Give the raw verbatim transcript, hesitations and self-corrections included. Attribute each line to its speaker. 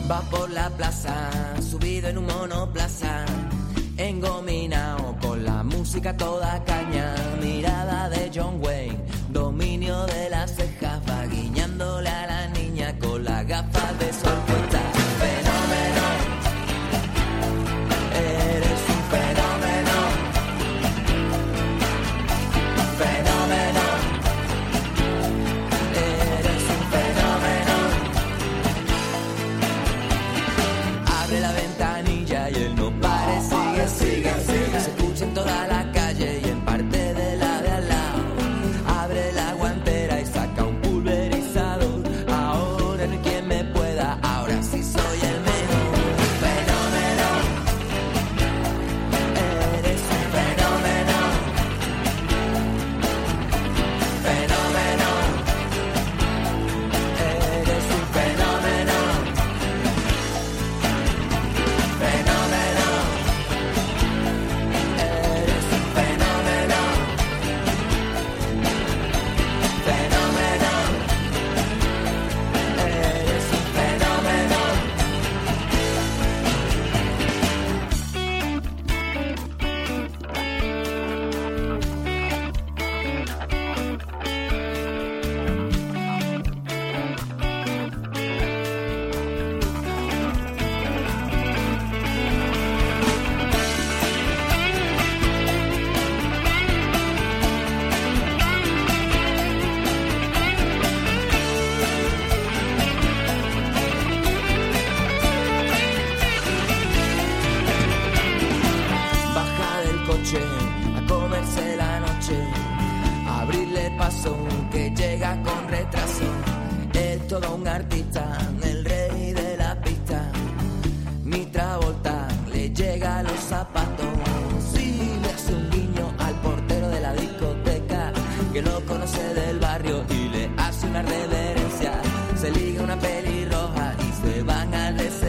Speaker 1: Va por la plaza, subido en un monoplaza, engominado con la música toda caña. Mirada de John Wayne, dominio de las cejas, va guiñándole a la niña con las gafas de sol puestas. Fenómeno, eres un fenómeno. Fenómeno, eres un fenómeno. Abre la ventanilla y él no pare, sigue, sigue, sigue. Se escucha en toda la calle y en parte de la de al lado. Abre la guantera y saca un pulverizador. Ahora no hay quien me pueda, ahora sí soy el mejor. Fenómeno, eres un fenómeno. Fenómeno, eres un fenómeno. Fenómeno, eres un fenómeno. Fenómeno, eres un fenómeno. Baja del coche a comerse la noche, abrirle paso que llega con retraso. Es todo un artista, el rey de la pista. Mi Travolta le llega a los zapatos. Sí, le hace un guiño al portero de la discoteca, que lo conoce del barrio y le hace una reverencia. Se liga una pelirroja y se van al desierto.